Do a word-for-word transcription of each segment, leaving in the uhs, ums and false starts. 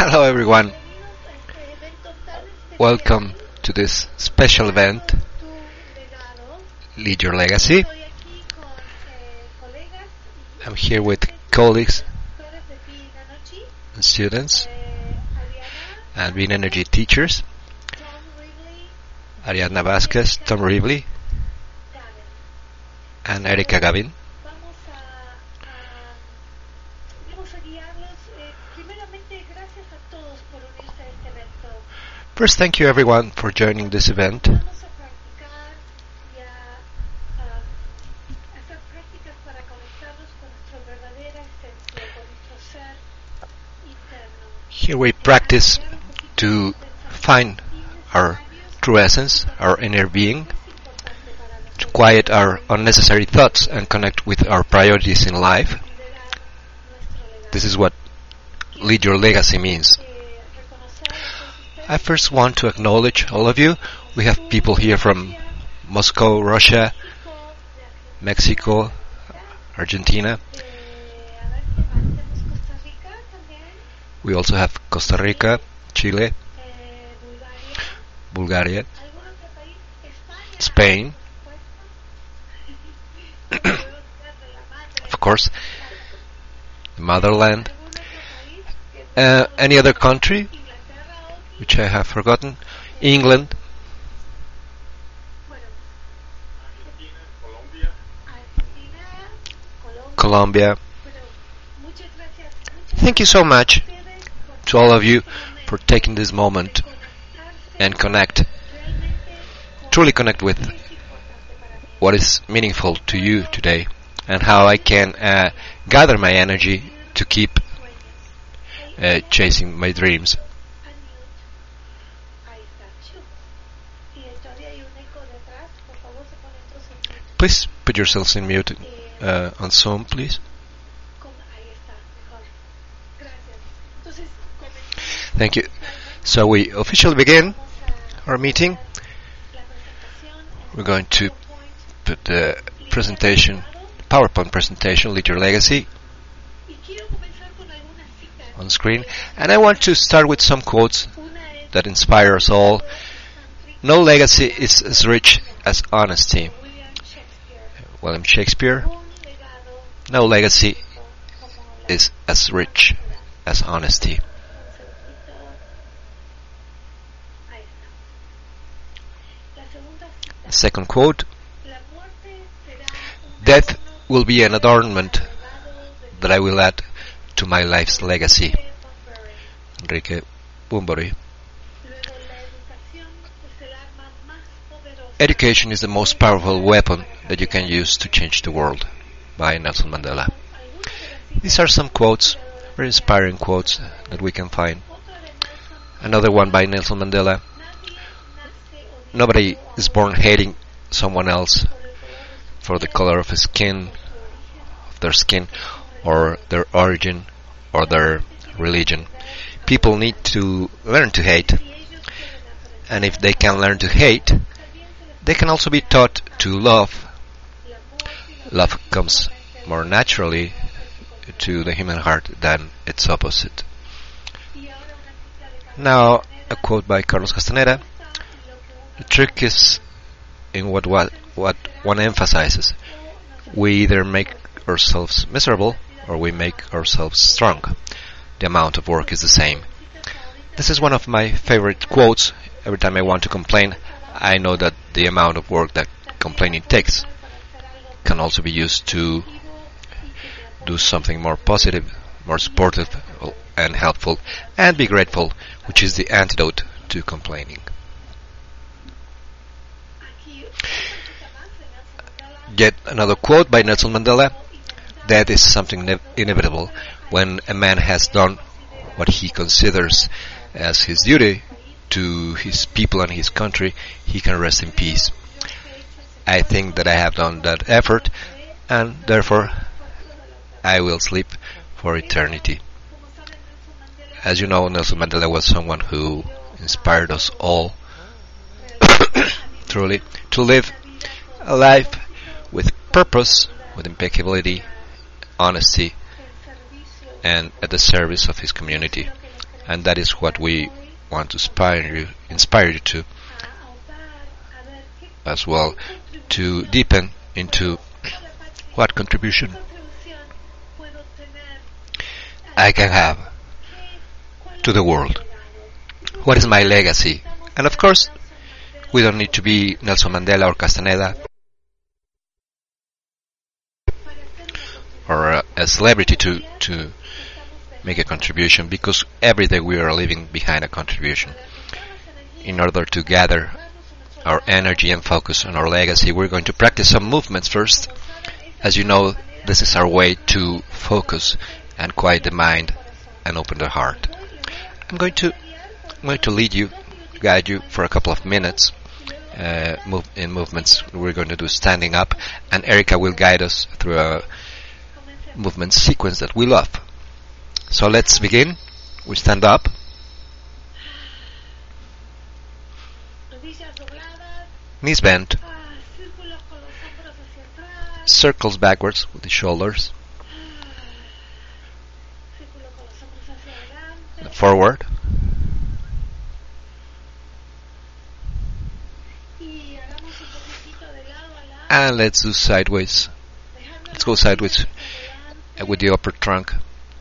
Hello everyone, welcome to this special event, Lead Your Legacy. I'm here with colleagues and students and Bean Energy teachers, Ariadna Vasquez, Tom Rivley, and Erika Gavin. First, thank you everyone for joining this event. Here we practice to find our true essence, our inner being, to quiet our unnecessary thoughts and connect with our priorities in life. This is what Lead Your Legacy means. I first want to acknowledge all of you. We have people here from Moscow, Russia, Mexico, Argentina. We also have Costa Rica, Chile, Bulgaria, Spain, of course, the motherland. Uh, any other country which I have forgotten? England, Colombia. Thank you so much to all of you for taking this moment and connect, truly connect with what is meaningful to you today and how I can uh, gather my energy to keep uh, chasing my dreams. Please put yourselves in mute uh, on Zoom, please. Thank you. So we officially begin our meeting. We're going to put the presentation, PowerPoint presentation, Lead Your Legacy, on screen. And I want to start with some quotes that inspire us all. No legacy is as rich as honesty. William Shakespeare. No legacy is as rich as honesty. Second quote: death will be an adornment that I will add to my life's legacy. Enrique Bunbury. Education is the most powerful weapon that you can use to change the world, by Nelson Mandela. These are some quotes, very inspiring quotes that we can find. Another one by Nelson Mandela: nobody is born hating someone else for the color of his skin, of their skin, or their origin, or their religion. People need to learn to hate, and if they can learn to hate, they can also be taught to love. Love comes more naturally to the human heart than its opposite. Now, a quote by Carlos Castaneda: the trick is in what, what what one emphasizes. We either make ourselves miserable or we make ourselves strong. The amount of work is the same. This is one of my favorite quotes. Every time I want to complain, I know that the amount of work that complaining takes can also be used to do something more positive, more supportive and helpful, and be grateful, which is the antidote to complaining. Yet another quote by Nelson Mandela: death is something ne- inevitable. When a man has done what he considers as his duty to his people and his country, he can rest in peace. I think that I have done that effort, and therefore I will sleep for eternity. As you know, Nelson Mandela was someone who inspired us all truly to live a life with purpose, with impeccability, honesty, and at the service of his community. and that is what we want to inspire you, inspire you to as well, to deepen into what contribution I can have to the world. What is my legacy? And of course, we don't need to be Nelson Mandela or Castaneda or a, a celebrity to, to make a contribution, because every day we are leaving behind a contribution. In order to gather our energy and focus on our legacy, we're going to practice some movements first. As you know, this is our way to focus and quiet the mind and open the heart. I'm going to I'm going to lead you, guide you for a couple of minutes uh, move, in movements we're going to do standing up, and Erica will guide us through a movement sequence that we love. So let's begin. We stand up. Knees bent. Circles backwards with the shoulders. Forward. And let's do sideways. Let's go sideways with the upper trunk.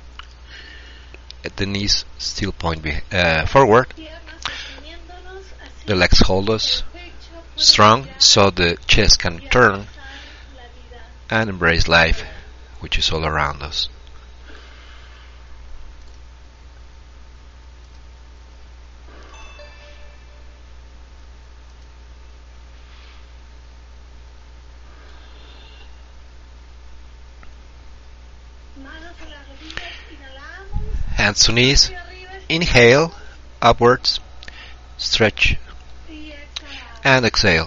At the knees still point be- uh, forward. The legs hold us strong so the chest can turn and embrace life, which is all around us. Hands to knees. Inhale, upwards, stretch, and exhale.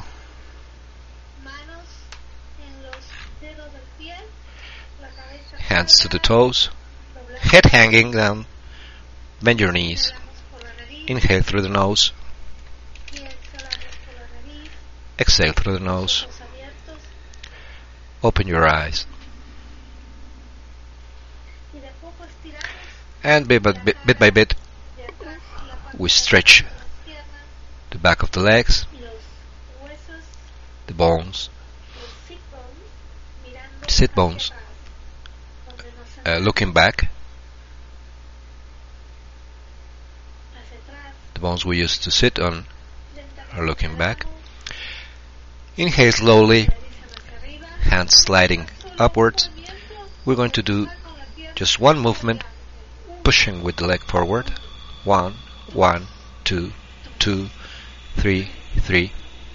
Hands to the toes, head hanging down, bend your knees. Inhale through the nose, exhale through the nose. Open your eyes. And bit by bit, bit by bit, we stretch the back of the legs, the bones, the sit bones, uh, looking back, the bones we used to sit on are looking back. Inhale slowly, hands sliding upwards. We're going to do just one movement, pushing with the leg forward. One, one, two, two, three, three.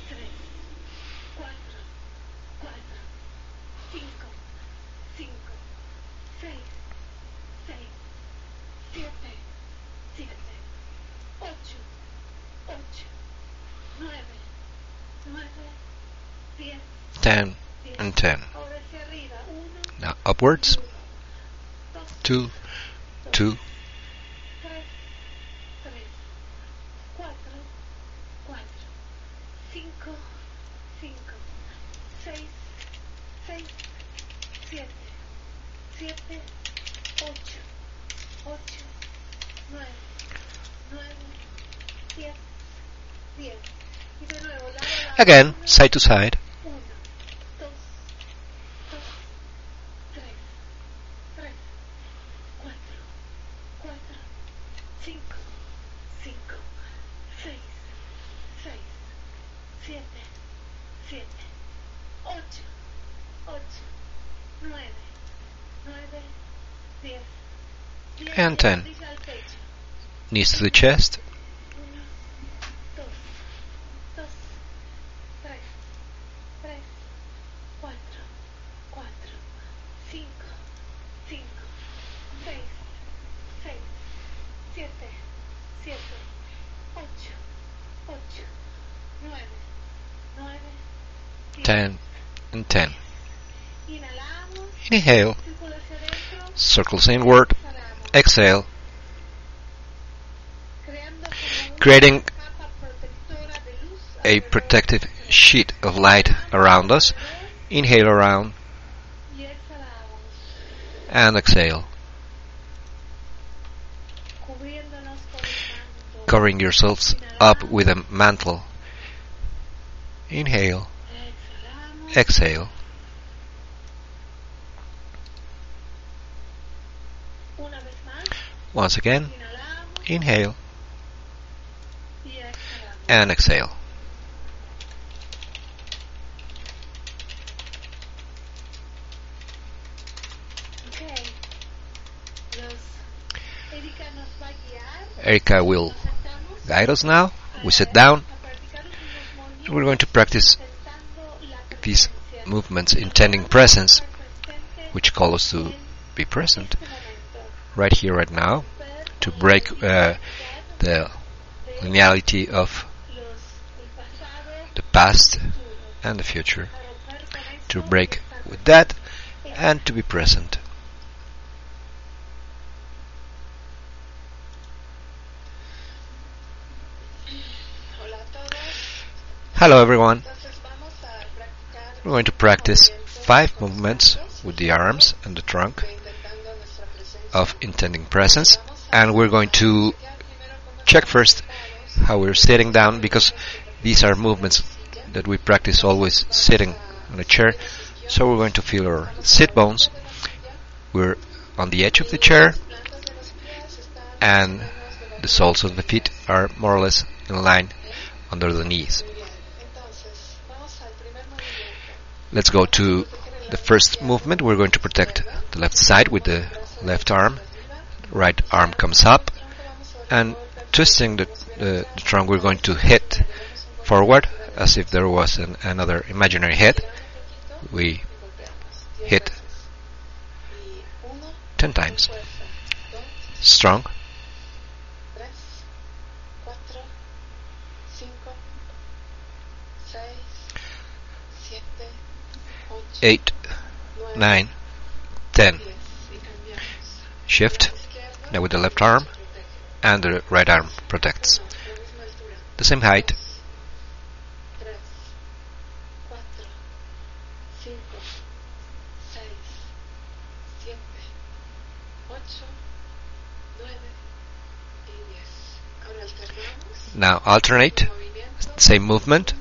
Ten and ten. Now upwards. Two, two, again, side to side. And ten. Knees to the chest. Ten and ten. Inhale. Circles inward. Exhale. Creating a protective sheet of light around us. Inhale around. And exhale. covering yourselves up with a mantle. Inhale, exhale. Once again, inhale and exhale. Erika will guide us now. We sit down. We're going to practice these movements intending presence, which call us to be present right here, right now, to break uh, the linearity of the past and the future, to break with that and to be present. Hello everyone. We're going to practice five movements with the arms and the trunk of intending presence, and we're going to check first how we're sitting down, because these are movements that we practice always sitting on a chair. So we're going to feel our sit bones. We're on the edge of the chair, and the soles of the feet are more or less in line under the knees. Let's go to the first movement. We're going to protect the left side with the left arm. Right arm comes up, and twisting the, the, the trunk, we're going to hit forward as if there was an, another imaginary head. We hit ten times. Strong. Eight, nine, ten. Shift. Now with the left arm, and the right arm protects. The same height. Now alternate. Same movement.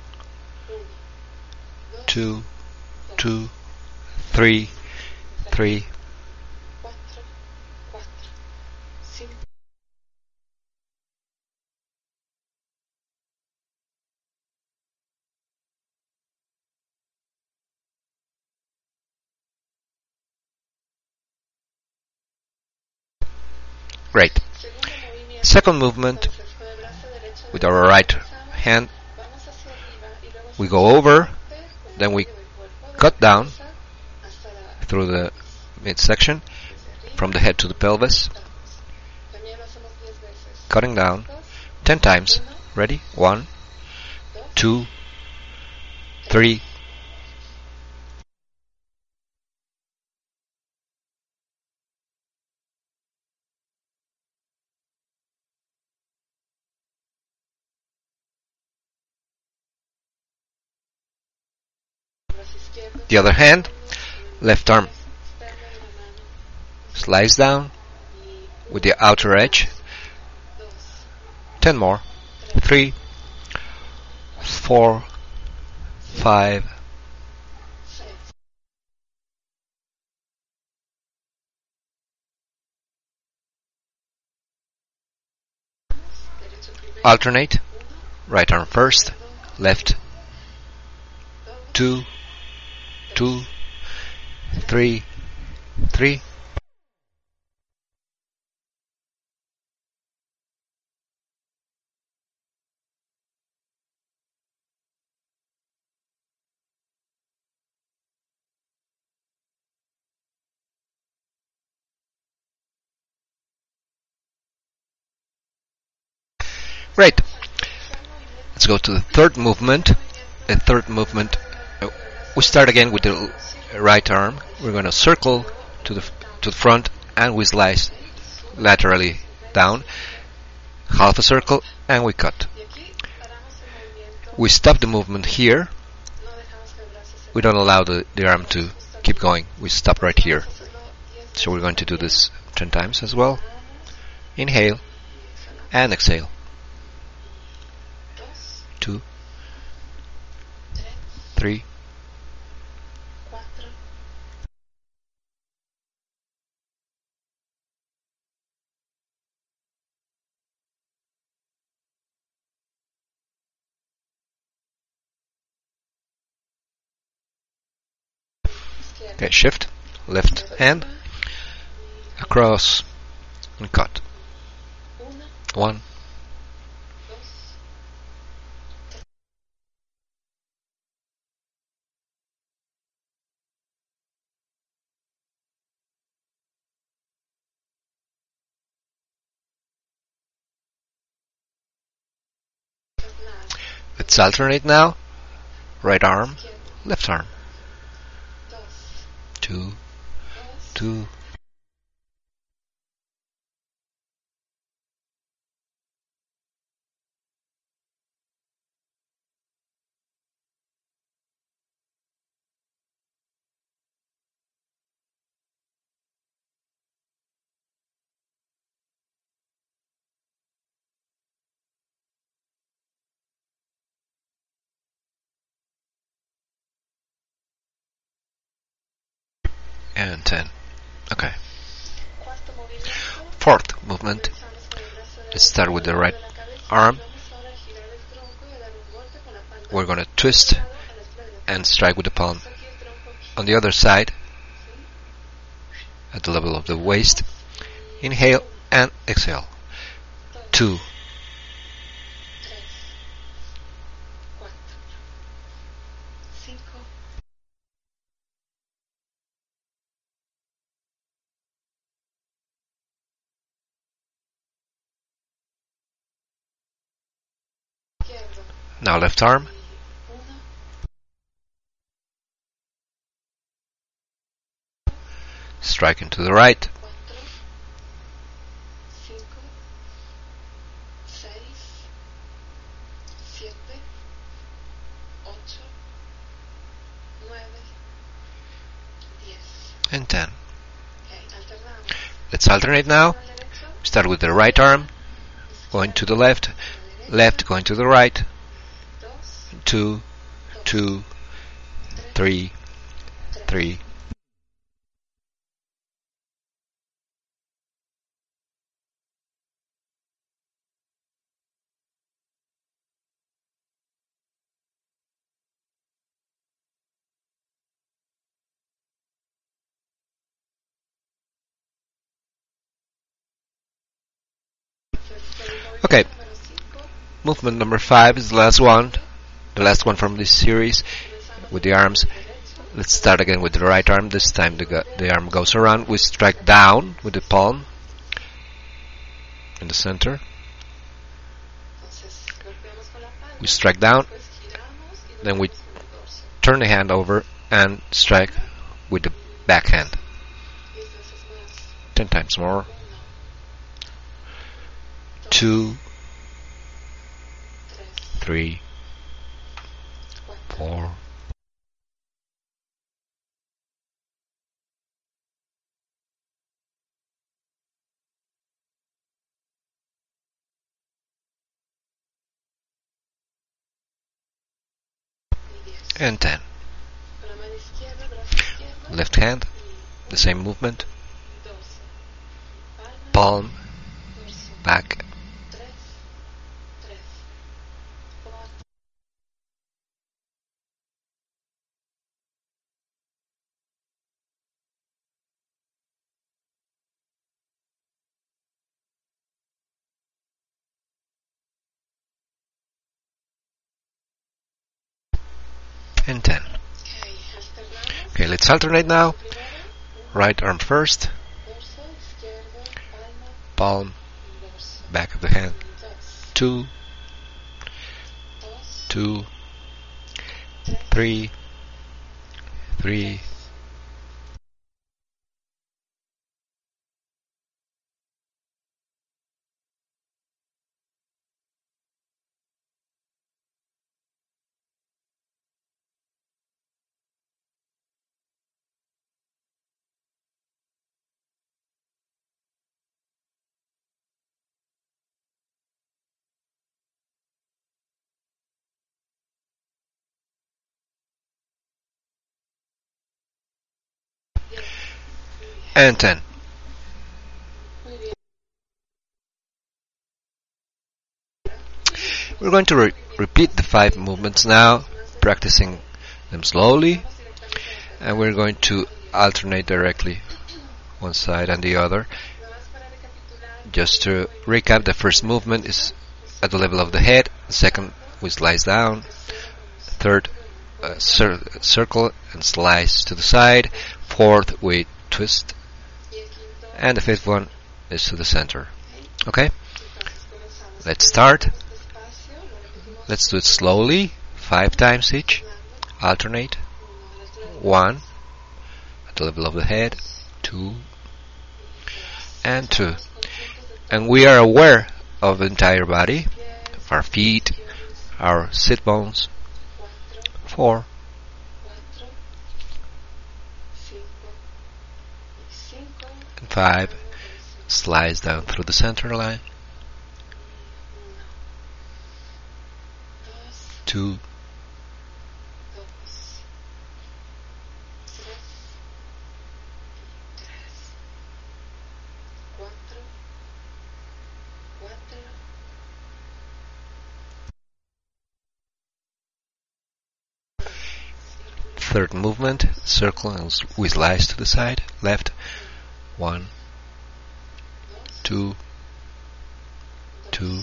Two, two, three, three. Great. Second movement, with our right hand, we go over, then we cut down through the midsection, from the head to the pelvis, cutting down ten times. Ready? One, two, three. The other hand, left arm slides down with the outer edge. Ten more. Three, four, five, alternate. Right arm first, left, two, two, three, three. Great. Let's go to the third movement. The third movement, uh, we start again with the right arm. We're going to circle to the to the front, and we slice laterally down, half a circle, and we cut. We stop the movement here. We don't allow the, the arm to keep going. We stop right here. So we're going to do this ten times as well. Inhale, and exhale. Two, three, okay, shift, left hand, across, and cut. One, let's alternate now. Right arm, left arm. Two, two, and ten. Okay. Fourth movement. Let's start with the right arm. We're going to twist and strike with the palm. On the other side, at the level of the waist, inhale and exhale. Two, now left arm. Striking to the right. And ten. Let's alternate now. Start with the right arm, going to the left, left going to the right. Two, two, three, three. Okay, movement number five is the last one, the last one from this series with the arms. Let's start again with the right arm. This time the, the arm goes around. We strike down with the palm in the center. We strike down, then we turn the hand over and strike with the back hand. Ten times more. Two, three, four, and ten. Left hand, the same movement. Palm, back. And ten. Okay, let's alternate now. Right arm first, palm, back of the hand. Two, two, three, three, and ten. We're going to re repeat the five movements now, practicing them slowly, and we're going to alternate directly one side and the other. Just to recap, the first movement is at the level of the head, the second we slice down, third uh, cir circle and slice to the side, fourth we twist, and the fifth one is to the center. Okay? Let's start. Let's do it slowly, five times each. Alternate. One, at the level of the head, two, and two. And we are aware of the entire body, our feet, our sit bones. Four, and five. Slice down through the center line. Two, third movement, circle and we slice to the side, left, one, two, two,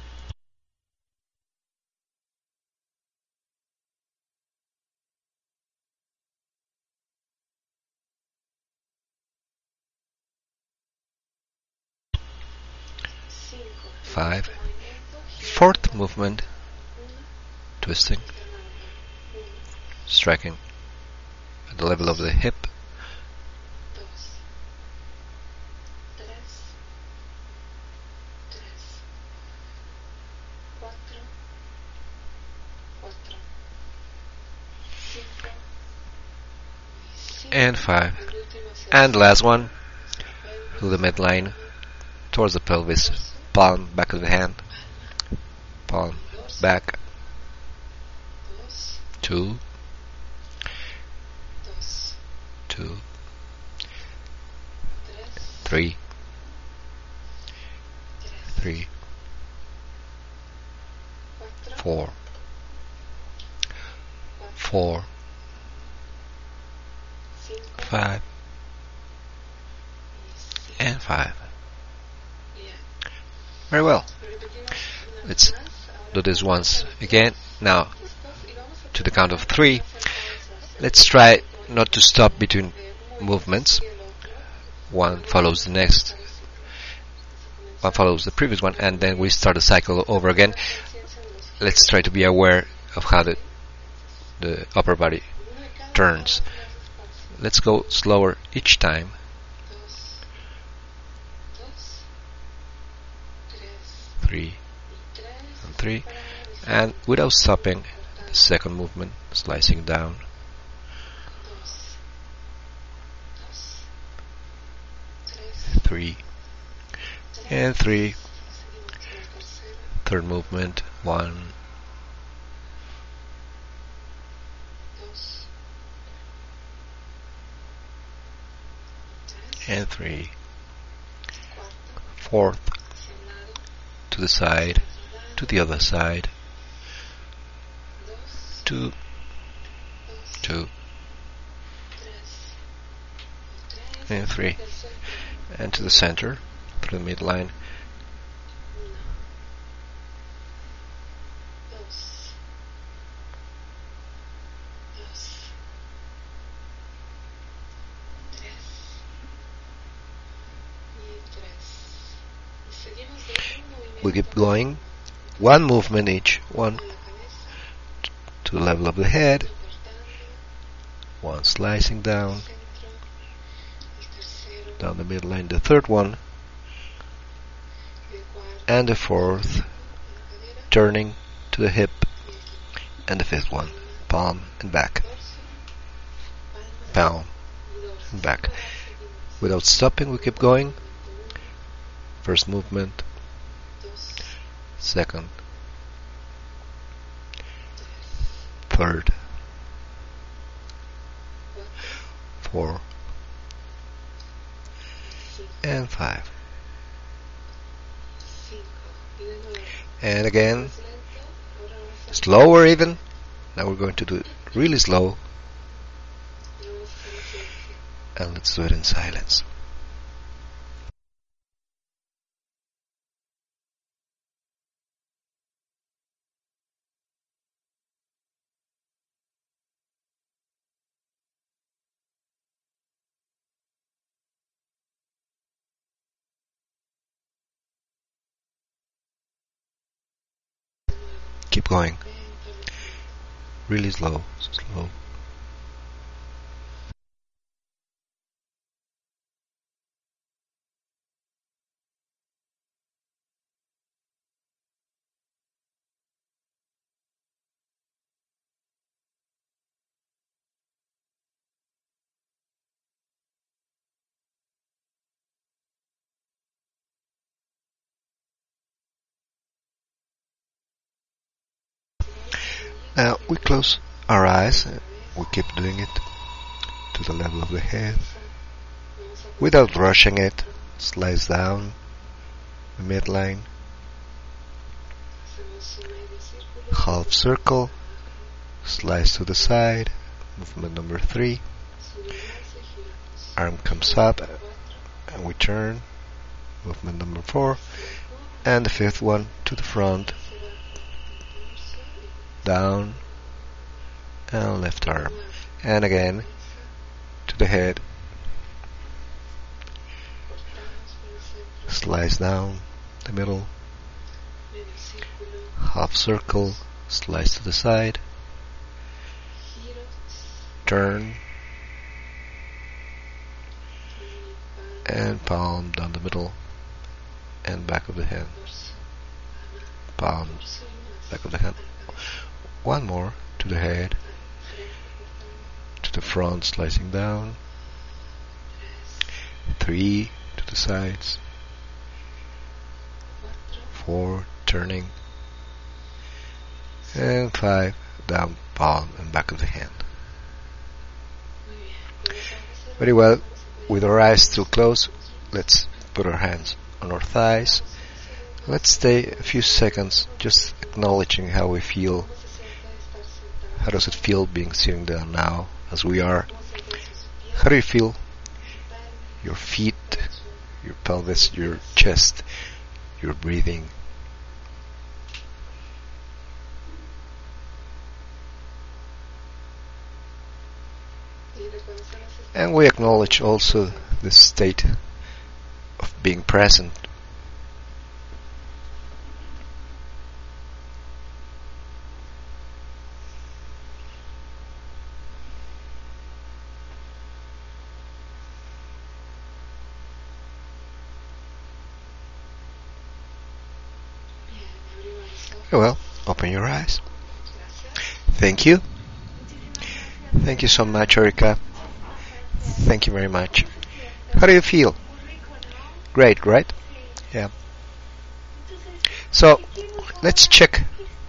five, fourth movement, twisting, striking at the level of the hip, and five, and last one, through the midline, towards the pelvis, palm, back of the hand, palm, back, two, two, three, three, four, four, five, and five. Very well. Let's do this once again. Now, to the count of three, let's try not to stop between movements. One follows the next, one follows the previous one, and then we start the cycle over again. Let's try to be aware of how the, the upper body turns. Let's go slower each time. Three and three, and without stopping, the second movement, slicing down. Three and three. Third movement, one, and three. Fourth, to the side, to the other side, two, two, and three, and to the center, through the midline, we keep going, one movement each, one to the level of the head, one slicing down, down the middle line, the third one, and the fourth, turning to the hip, and the fifth one, palm and back, palm and back. Without stopping, we keep going. First movement, second, third, four, and five. And again, slower even. Now we're going to do it really slow. And let's do it in silence. Keep going. Really slow, slow. Now we close our eyes. We keep doing it to the level of the head without rushing it. Slice down the midline. Half circle. Slice to the side. Movement number three. Arm comes up and we turn. Movement number four. And the fifth one to the front. Down and left arm. And again to the head. Slice down the middle. Half circle. Slice to the side. Turn. And palm down the middle and back of the hand. Palm, back of the hand. One more to the head, to the front, slicing down. Three to the sides. Four, turning. And five, down, palm and back of the hand. Very well. With our eyes still closed, let's put our hands on our thighs. Let's stay a few seconds just acknowledging how we feel. How does it feel being sitting down now as we are? How do you feel? Your feet, your pelvis, your chest, your breathing. And we acknowledge also the state of being present. Well, open your eyes. Thank you. Thank you so much, Erika. Thank you very much. How do you feel? Great, right? Yeah. So, let's check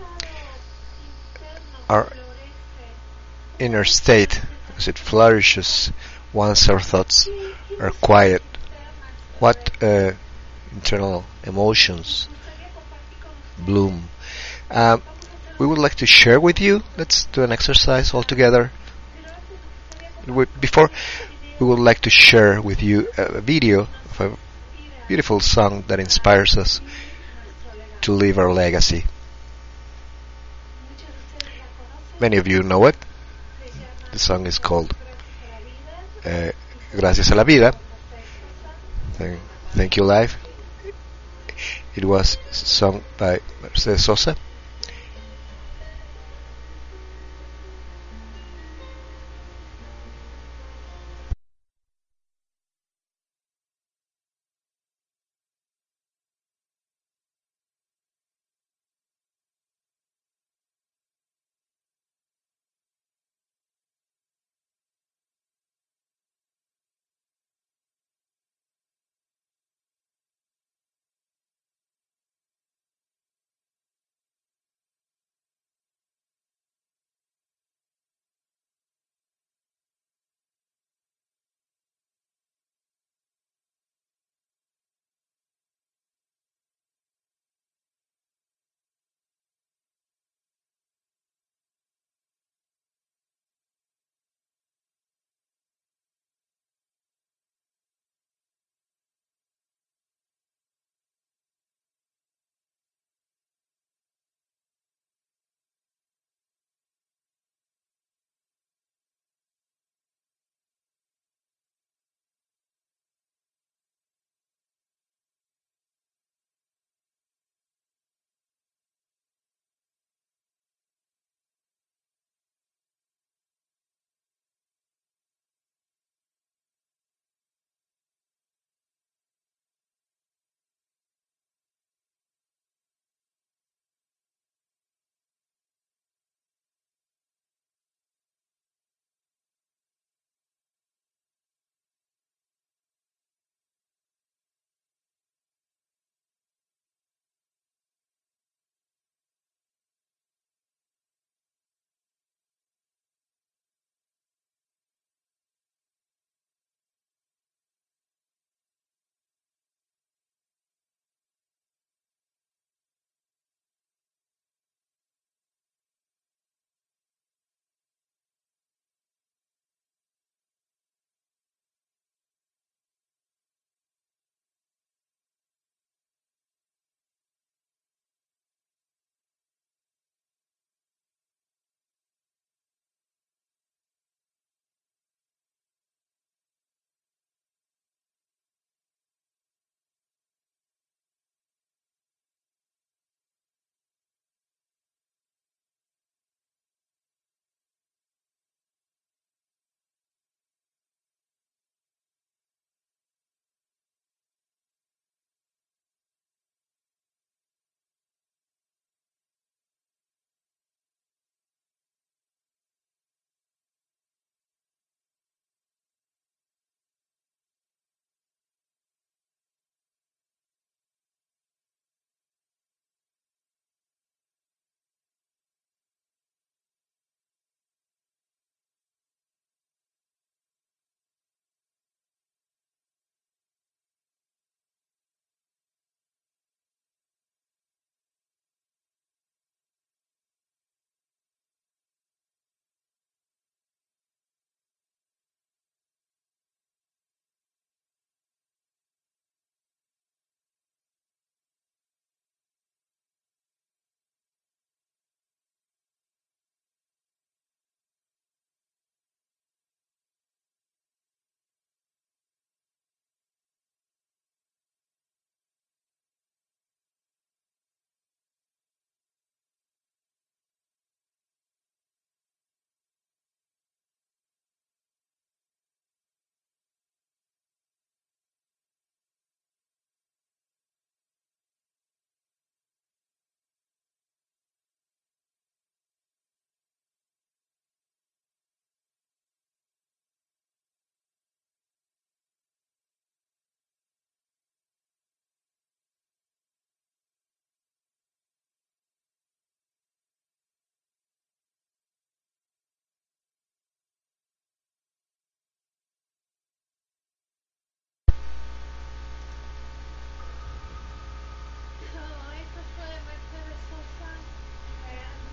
our inner state as it flourishes once our thoughts are quiet. What uh, internal emotions bloom? Um, we would like to share with you. Let's do an exercise all together. We, before, we would like to share with you a video of a beautiful song that inspires us to leave our legacy. Many of you know it. The song is called uh, Gracias a la Vida. Thank, thank you, life. It was sung by Mercedes Sosa.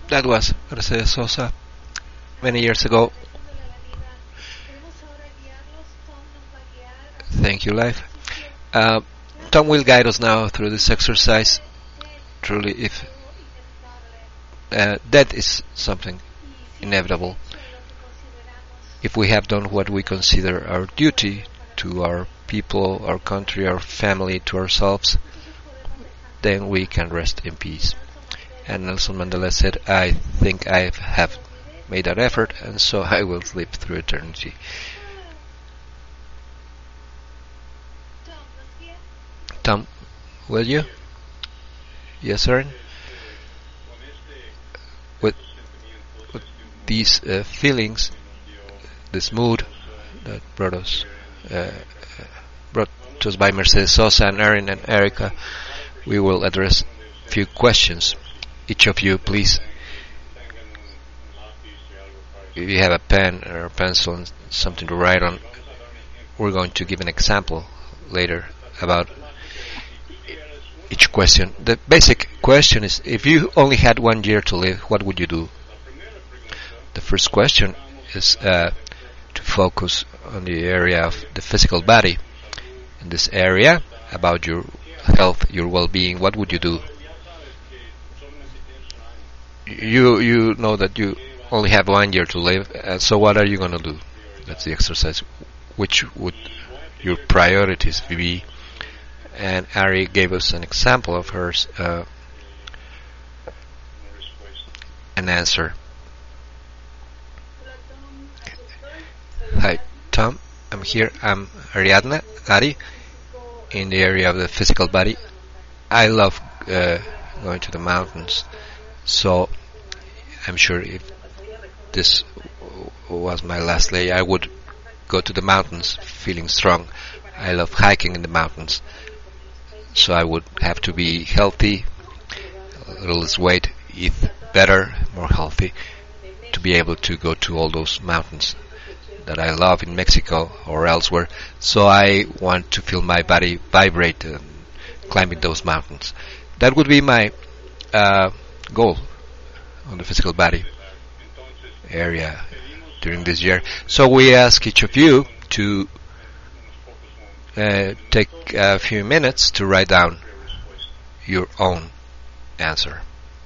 That was Mercedes Sosa many years ago. Thank you, life. Uh, Tom will guide us now through this exercise. Truly, if uh, death is something inevitable, if we have done what we consider our duty to our people, our country, our family, to ourselves, then we can rest in peace. And Nelson Mandela said, I think I have made that effort, and so I will sleep through eternity. Tom, will you? Yes, sir. With, with these uh, feelings, this mood that brought us, uh, brought to us by Mercedes Sosa and Erin and Erica, we will address a few questions. Each of you, please, if you have a pen or a pencil and something to write on, we're going to give an example later about each question. The basic question is, if you only had one year to live, what would you do? The first question is uh, to focus on the area of the physical body. In this area, about your health, your well-being, what would you do? You you know that you only have one year to live, uh, so what are you going to do? That's the exercise. Which would your priorities be? And Ari gave us an example of hers, uh, an answer. Hi, Tom. I'm here. I'm Ariadna, Ari, in the area of the physical body. I love uh, going to the mountains, so I'm sure if this was my last day, I would go to the mountains feeling strong. I love hiking in the mountains, so I would have to be healthy, a little less weight, eat better, more healthy, to be able to go to all those mountains that I love in Mexico or elsewhere. So I want to feel my body vibrate uh, climbing those mountains. That would be my uh, goal on the physical body area during this year. So we ask each of you to uh, take a few minutes to write down your own answer.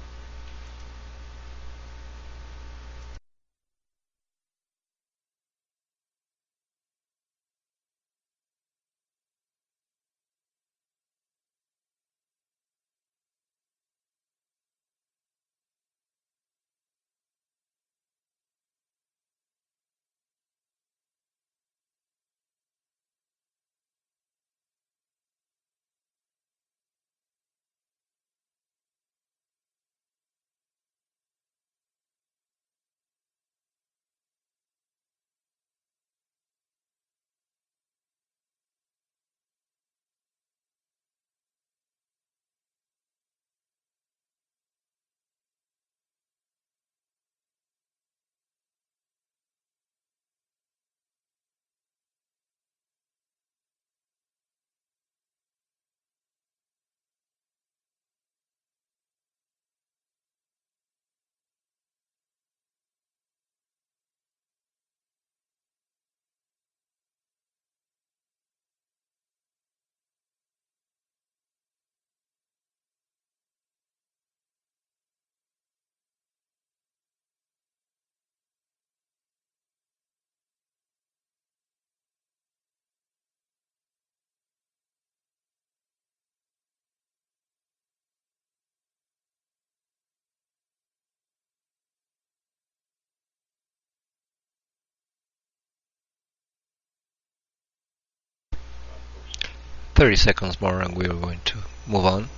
thirty seconds more and we're going to move on.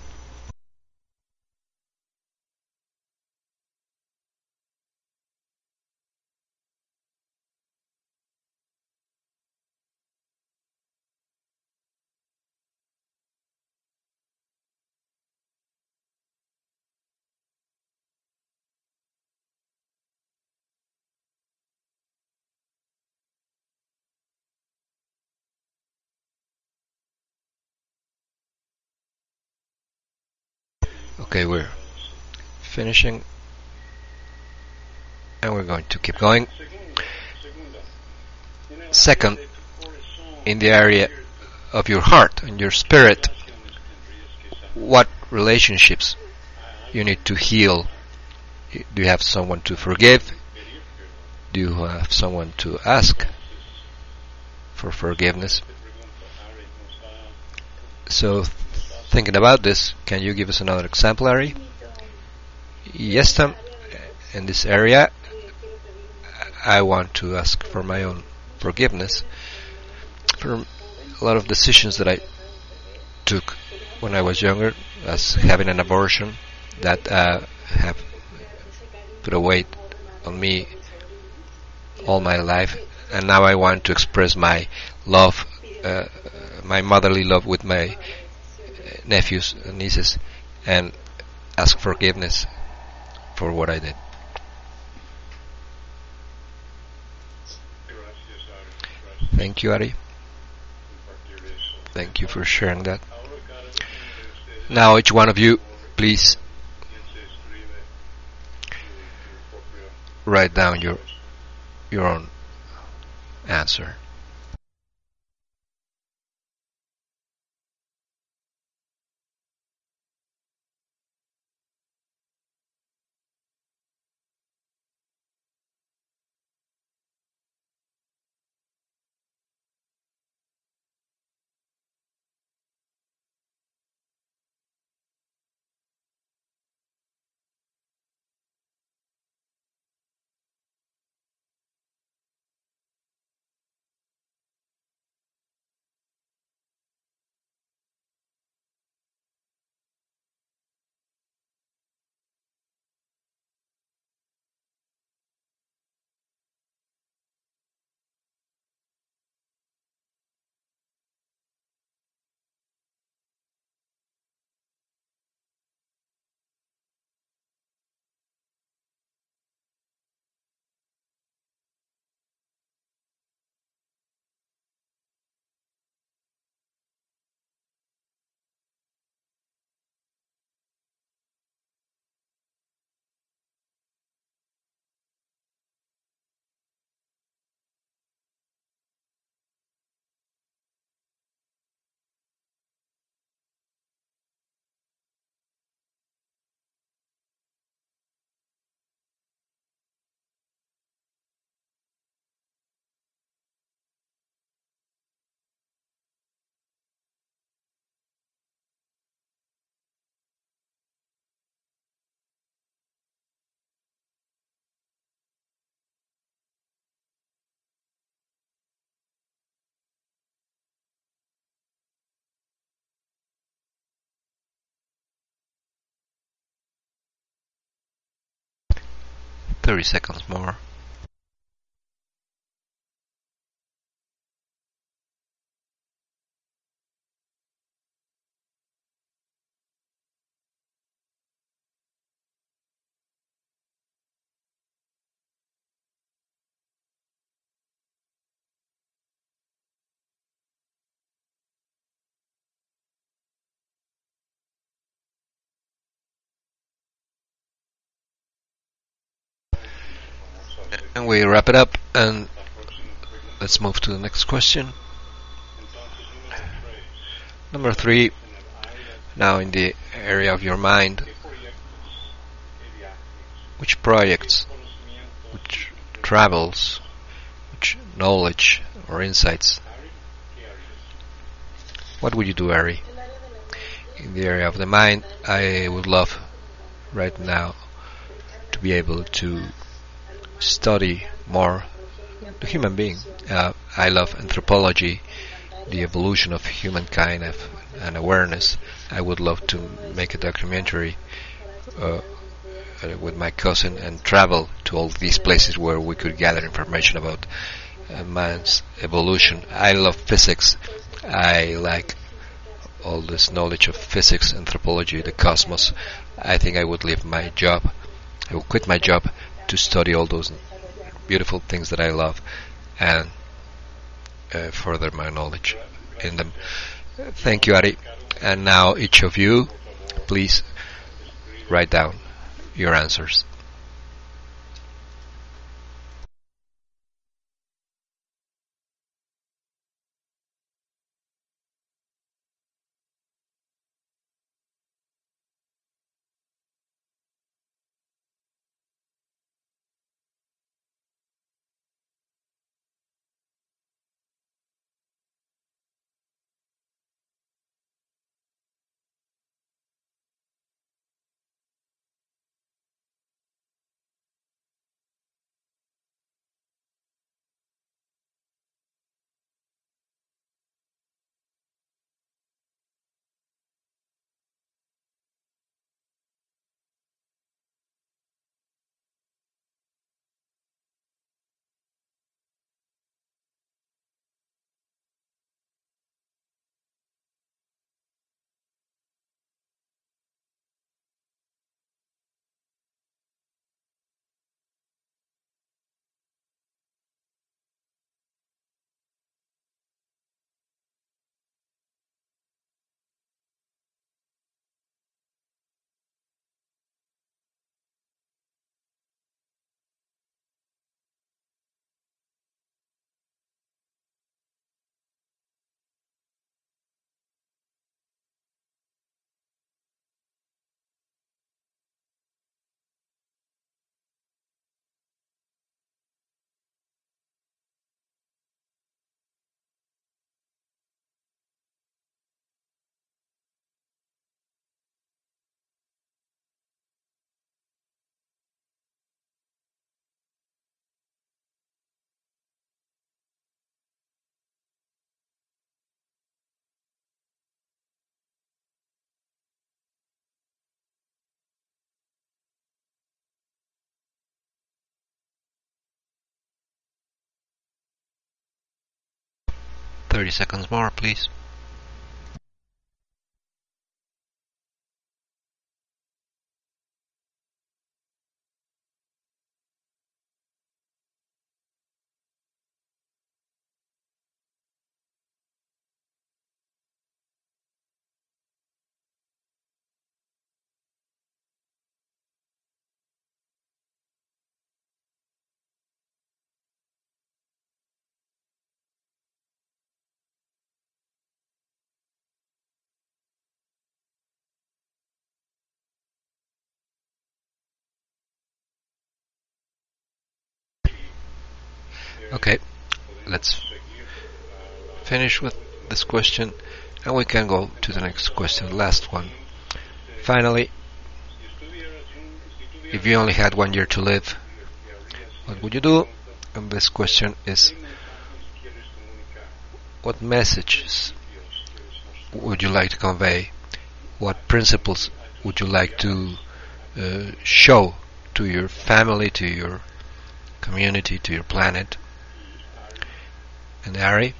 Okay, we're finishing And we're going to keep going. Second, in the area of your heart and your spirit, what relationships you need to heal? Do you have someone to forgive? Do you have someone to ask for forgiveness? So, thinking about this, can you give us another exemplary? Yes, Tom, in this area, I want to ask for my own forgiveness for a lot of decisions that I took when I was younger, as having an abortion, that uh, have put a weight on me all my life, and now I want to express my love, uh, my motherly love with my nephews and nieces, and ask forgiveness for what I did. Thank you, Ari. Thank you for sharing that. Now, each one of you, please write down your your own answer. Thirty seconds more. And we wrap it up, and let's move to the next question. Number three, now in the area of your mind, which projects, which travels, which knowledge or insights, what would you do, Ari? In the area of the mind, I would love right now to be able to study more the human being. Uh, I love anthropology, the evolution of humankind and awareness. I would love to make a documentary uh, uh, with my cousin and travel to all these places where we could gather information about uh, man's evolution. I love physics. I like all this knowledge of physics, anthropology, the cosmos. I think I would leave my job. I would quit my job to study all those beautiful things that I love and uh, further my knowledge in them. Thank you, Ari. And now each of you, please write down your answers. thirty seconds more, please. Okay, let's finish with this question and we can go to the next question, last one. Finally, if you only had one year to live, what would you do? And this question is, what messages would you like to convey? What principles would you like to uh, show to your family, to your community, to your planet? And Ari,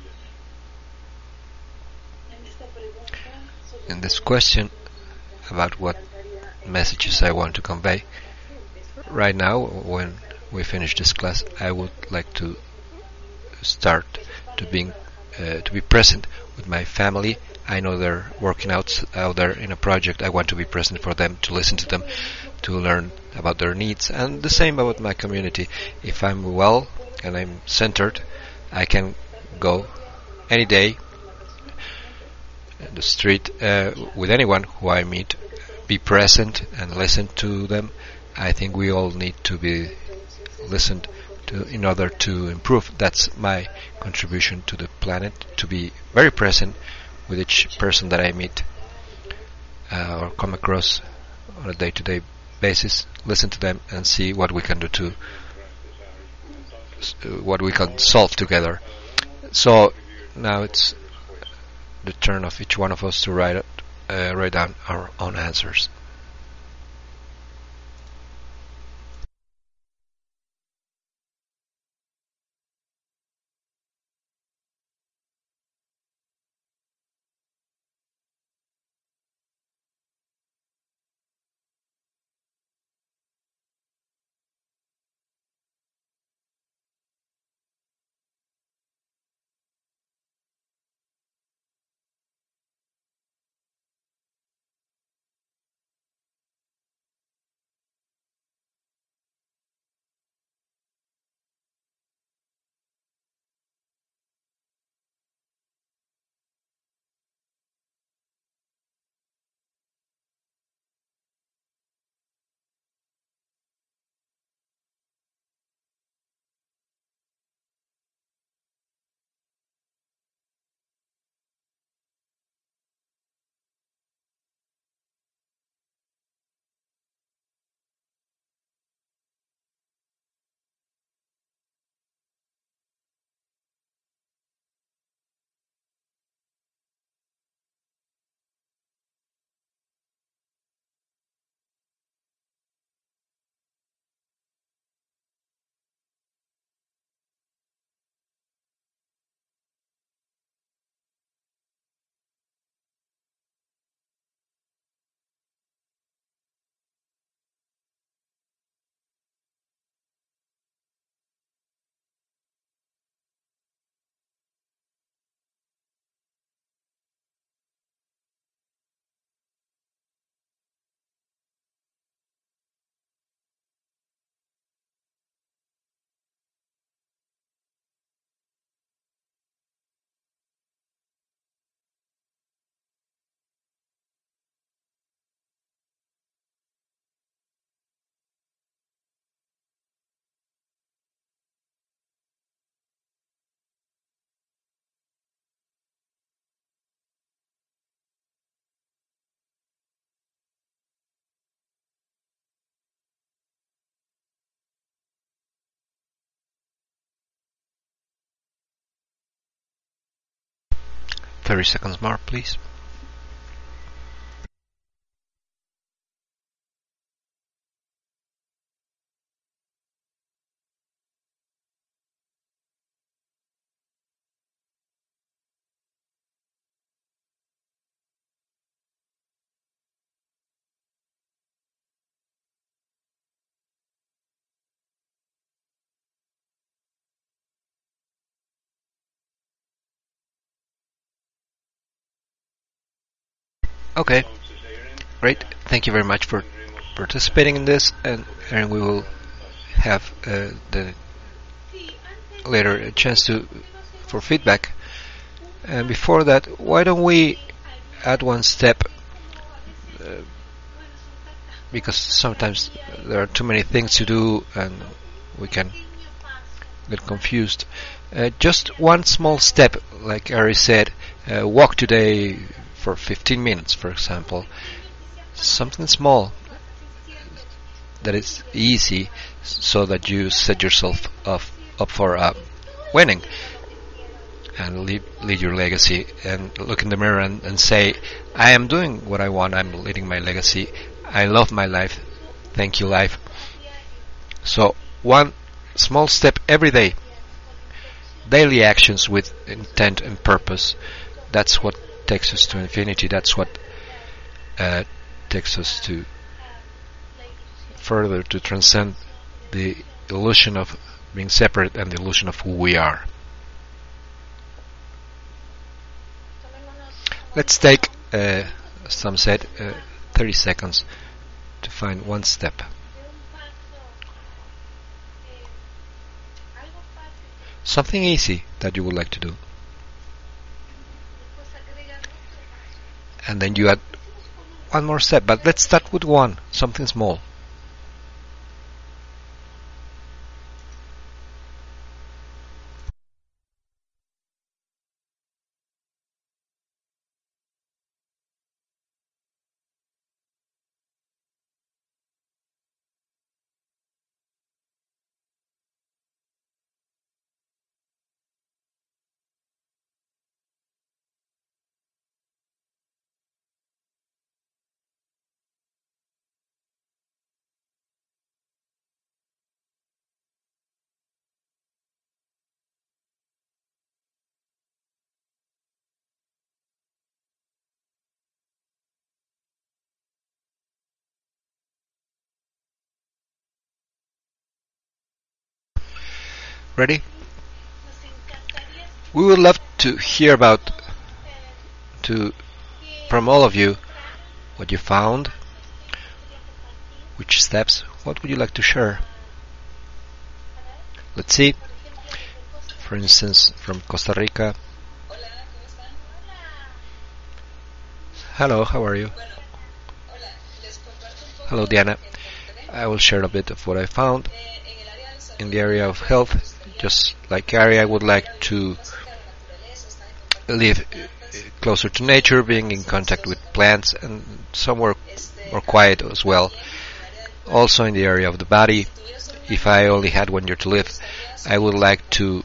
in this question about what messages I want to convey, right now, when we finish this class, I would like to start to being uh, to be present with my family. I know they're working out out there in a project. I want to be present for them, to listen to them, to learn about their needs, and the same about my community. If I'm well and I'm centered, I can go any day in the street uh, with anyone who I meet, be present and listen to them. I think we all need to be listened to in order to improve. That's my contribution to the planet, to be very present with each person that I meet uh, or come across on a day-to-day basis, listen to them and see what we can do to what we can solve together. So now it's the turn of each one of us to write uh, write down our own answers. thirty seconds more, please. Okay, great. Thank you very much for participating in this, and, and we will have uh, the later a chance to for feedback. And before that, why don't we add one step? Uh, because sometimes there are too many things to do, and we can get confused. Uh, just one small step, like Ari said, uh, walk today for fifteen minutes, for example. Something small that is easy, so that you set yourself up, up for uh, winning and lead, lead your legacy, and look in the mirror and, and say, I am doing what I want, I'm leading my legacy, I love my life, thank you life. So one small step every day, daily actions with intent and purpose, that's what takes us to infinity, that's what uh, takes us to further to transcend the illusion of being separate and the illusion of who we are. Let's take, uh, as some said, uh, thirty seconds to find one step. Something easy that you would like to do. And then you add one more step, but let's start with one, something small. Ready? We would love to hear about, to, from all of you, what you found, which steps, what would you like to share? Let's see. For instance, from Costa Rica. Hello, how are you? Hello, Diana. I will share a bit of what I found in the area of health. Just like Ari, I would like to live closer to nature, being in contact with plants, and somewhere more quiet as well. Also in the area of the body, if I only had one year to live, I would like to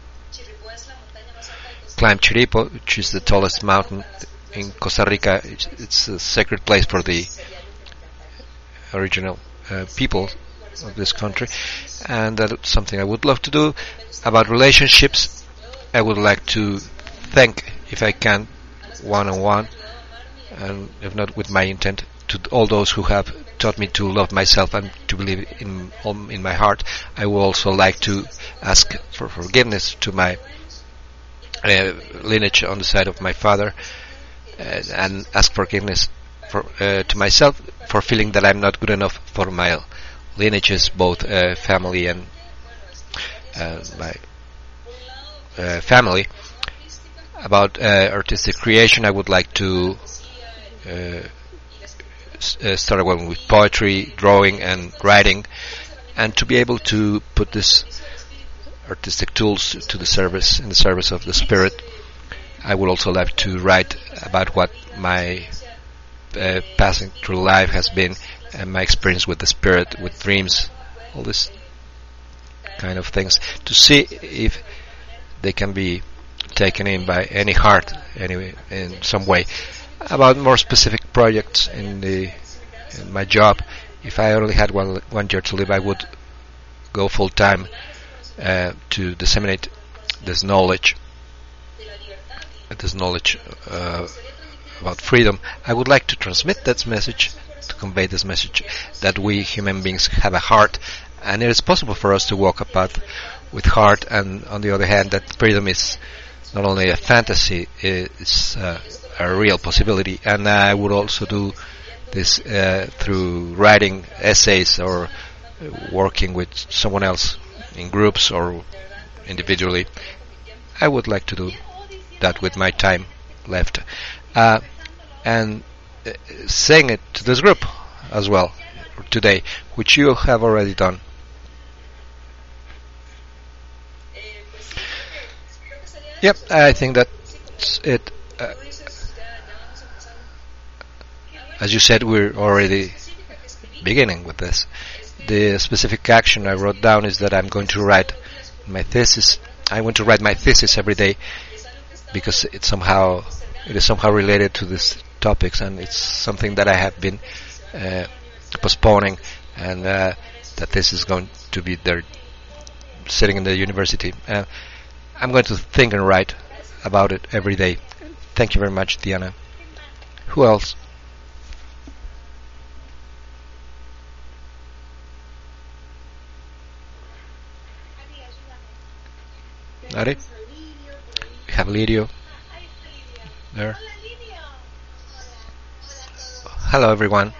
climb Chiripo, which is the tallest mountain in Costa Rica. It's, it's a sacred place for the original uh, people of this country, and that's something I would love to do. About relationships, I would like to thank, if I can, one-on-one, and if not with my intent, to all those who have taught me to love myself and to believe in in my heart. I would also like to ask for forgiveness to my uh, lineage on the side of my father, uh, and ask forgiveness for uh, to myself for feeling that I'm not good enough for my lineages, both uh, family and uh, my uh, family. About uh, artistic creation, I would like to uh, s- uh, start one with poetry, drawing, and writing, and to be able to put this artistic tools to the service, in the service of the spirit. I would also like to write about what my uh, passing through life has been, and my experience with the spirit, with dreams, all this kind of things, to see if they can be taken in by any heart, anyway, in some way. About more specific projects in the in my job, if I only had one one year to live, I would go full time uh, to disseminate this knowledge, this knowledge uh, about freedom. I would like to transmit that message, to convey this message, that we human beings have a heart, and it is possible for us to walk a path with heart, and on the other hand, that freedom is not only a fantasy, it's uh, a real possibility. And I would also do this uh, through writing essays or working with someone else in groups or individually. I would like to do that with my time left. Uh, and uh, saying it to this group as well today, which you have already done. Yep, I think that's it. Uh, as you said, we're already beginning with this. The specific action I wrote down is that I'm going to write my thesis. I want to write my thesis every day because it somehow it is somehow related to these topics, and it's something that I have been uh, postponing, and uh, that this is going to be there, sitting in the university. Uh, I'm going to think and write about it every day. Thank you very much, Diana. Who else? Ari? We have Lidio there. Hello, everyone.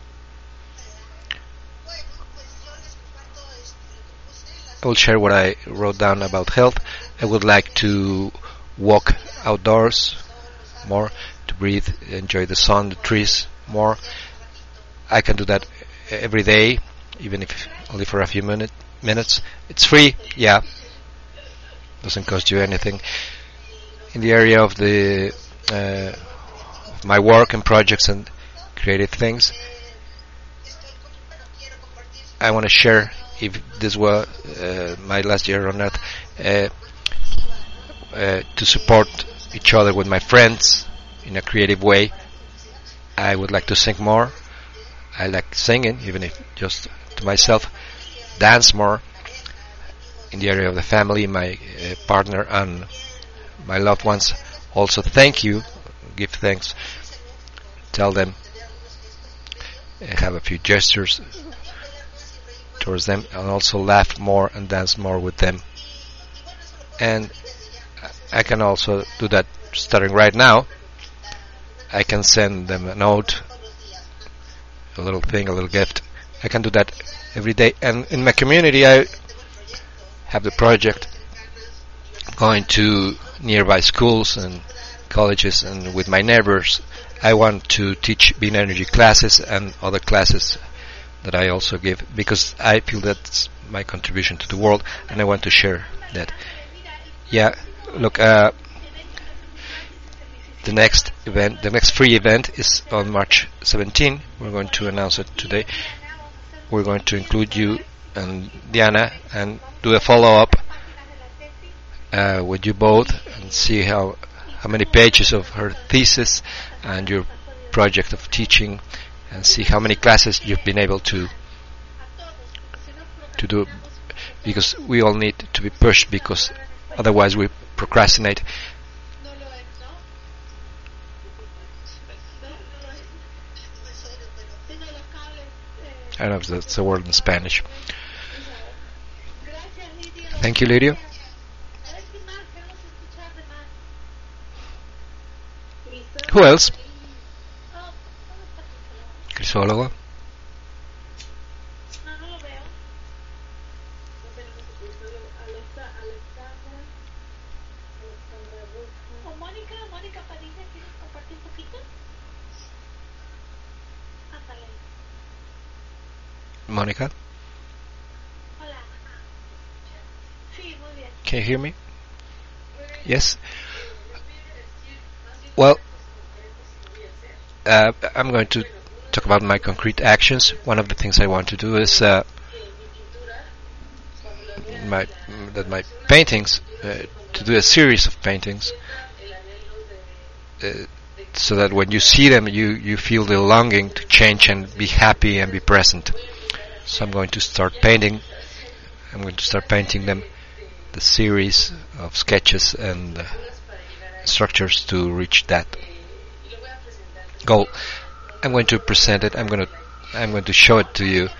I will share what I wrote down about health. I would like to walk outdoors more, to breathe, enjoy the sun, the trees more. I can do that every day, even if only for a few minute, minutes. It's free, yeah. Doesn't cost you anything. In the area of the uh, of my work and projects and creative things, I want to share, if this were uh, my last year on Earth, uh, uh, to support each other with my friends in a creative way. I would like to sing more. I like singing, even if just to myself. Dance more. In the area of the family, my uh, partner and my loved ones, also thank you, give thanks, tell them, uh, have a few gestures towards them, and also laugh more and dance more with them. And I can also do that starting right now. I can send them a note, a little thing, a little gift. I can do that every day. And in my community, I have the project going to nearby schools and colleges, and with my neighbors I want to teach Beam Energy classes and other classes that I also give, because I feel that's my contribution to the world, and I want to share that. Yeah, look, uh, the next event, the next free event is on March seventeenth. We're going to announce it today. We're going to include you and Diana and do a follow-up uh, with you both and see how how many pages of her thesis and your project of teaching, and see how many classes you've been able to to do, because we all need to be pushed, because otherwise we procrastinate. I don't know if that's a word in Spanish. Thank you, Lidio. Who else? Crisólogo. Monica? Can you hear me? Yes? Well, uh, I'm going to talk about my concrete actions. One of the things I want to do is uh, my that my paintings, uh, to do a series of paintings, uh, so that when you see them, you, you feel the longing to change and be happy and be present. So I'm going to start painting. I'm going to start painting them, the series of sketches and uh, structures to reach that goal. I'm going to present it. I'm going to I'm going to show it to you.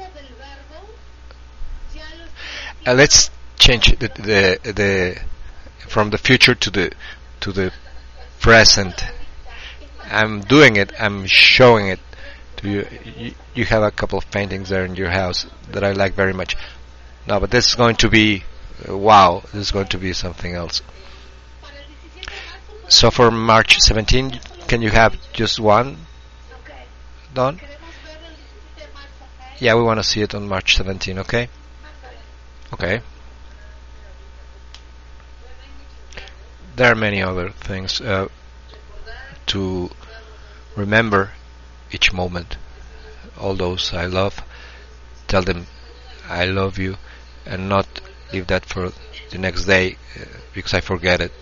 Uh, let's change the the the from the future to the to the present. I'm doing it. I'm showing it to you. You, you have a couple of paintings there in your house that I like very much. No, but this is going to be uh, wow. This is going to be something else. So for March seventeenth, can you have just one done? Yeah, we want to see it on March seventeenth. Okay. Okay. There are many other things uh, to remember each moment. All those I love, tell them I love you, and not leave that for the next day uh, because I forget it.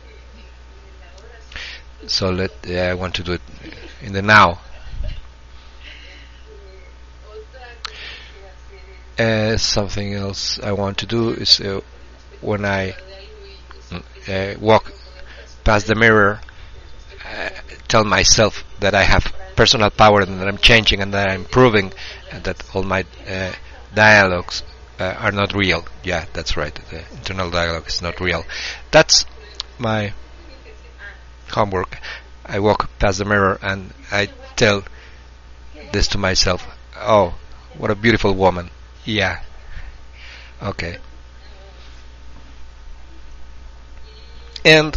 So let uh, I want to do it in the now. Uh, something else I want to do is uh, when I uh, walk past the mirror, uh, tell myself that I have personal power and that I'm changing and that I'm improving and that all my uh, dialogues uh, are not real. Yeah, that's right. The internal dialogue is not real. That's my homework. I walk past the mirror and I tell this to myself. Oh, what a beautiful woman. Yeah. Okay. And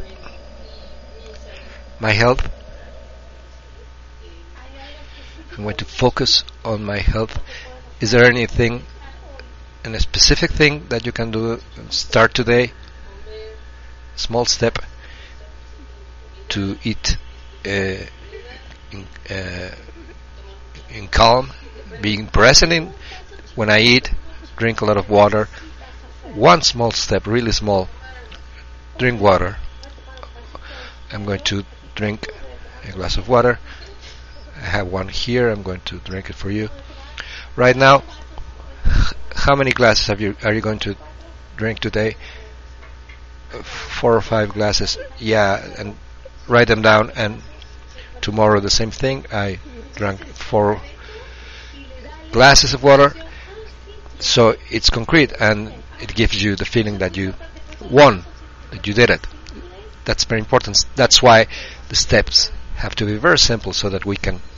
my health. I'm going to focus on my health. Is there anything, any specific thing that you can do? Start today. Small step to eat uh, in, uh, in calm, being present in when I eat, drink a lot of water. One small step, really small. Drink water. I'm going to drink a glass of water. I have one here. I'm going to drink it for you. Right now, how many glasses have you? Are you going to drink today? Four or five glasses. Yeah, and write them down. And tomorrow the same thing. I drank four glasses of water. So it's concrete, and it gives you the feeling that you won, that you did it. That's very important. That's why the steps have to be very simple so that we can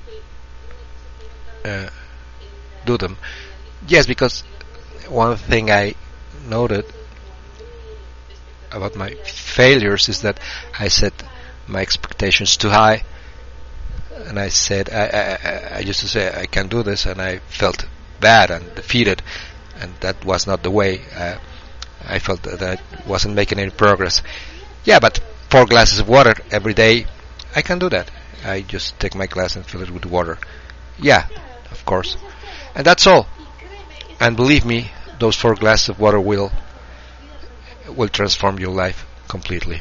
uh, do them. Yes, because one thing I noted about my failures is that I set my expectations too high, and I said I, I, I used to say I can't do this, and I felt bad and defeated, and that was not the way. Uh, I felt that I wasn't making any progress. Yeah, but four glasses of water every day, I can do that. I just take my glass and fill it with water. Yeah, of course. And that's all. And believe me, those four glasses of water will will transform your life completely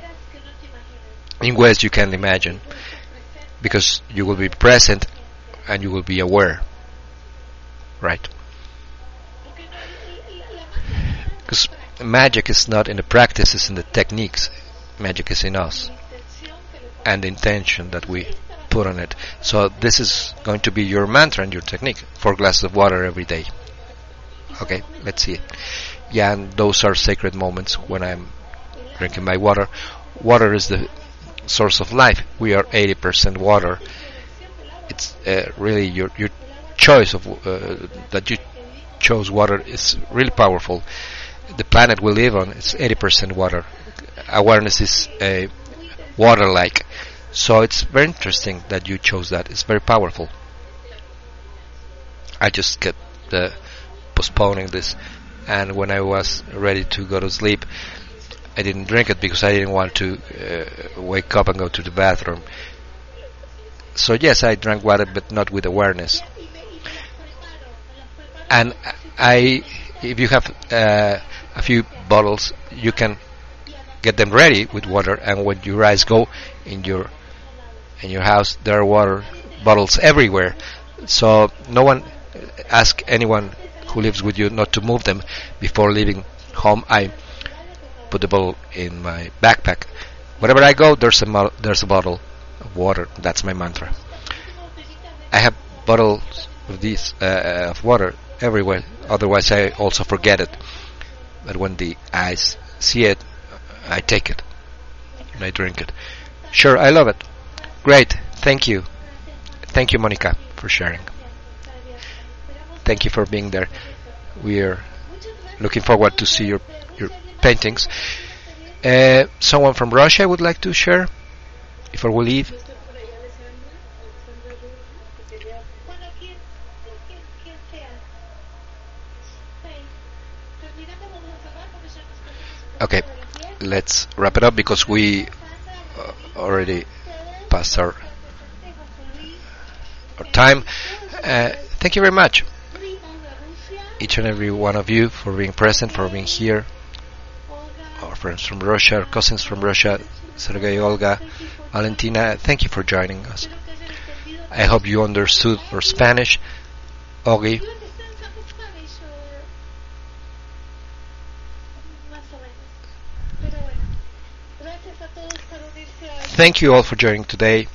in ways you can't imagine, because you will be present and you will be aware. Right? Because magic is not in the practice, it's in the techniques. Magic is in us and the intention that we put on it. So this is going to be your mantra and your technique. Four glasses of water every day. Okay, let's see it. Yeah, and those are sacred moments when I'm drinking my water. Water is the source of life. We are eighty percent water. It's uh, really your your choice of uh, that you chose water is really powerful. The planet we live on is eighty percent water. Awareness is uh, water-like. So it's very interesting that you chose that. It's very powerful. I just kept uh, postponing this, and when I was ready to go to sleep, I didn't drink it because I didn't want to uh, wake up and go to the bathroom. So yes, I drank water, but not with awareness. And I, if you have uh, a few bottles, you can get them ready with water, and when your eyes go in your in your house, there are water bottles everywhere. So no one ask anyone who lives with you not to move them before leaving home. I put the bottle in my backpack. Wherever I go, there's a mo- there's a bottle of water. That's my mantra. I have bottles of these uh, of water everywhere. Otherwise, I also forget it. But when the eyes see it, I take it and I drink it. Sure, I love it. Great. Thank you. Thank you, Monica, for sharing. Thank you for being there. We are looking forward to see your your paintings. Uh, someone from Russia would like to share before we leave. Okay, let's wrap it up because we uh, already passed our our time. Uh, thank you very much, each and every one of you, for being present, for being here. Our friends from Russia, our cousins from Russia, Sergey, Olga, Valentina, thank you for joining us. I hope you understood our Spanish. Ogi, thank you all for joining today.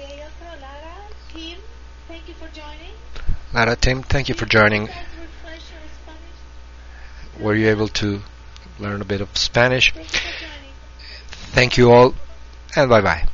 Lara, Tim, thank you for joining. Were you able to learn a bit of Spanish? Thank you all, and bye bye.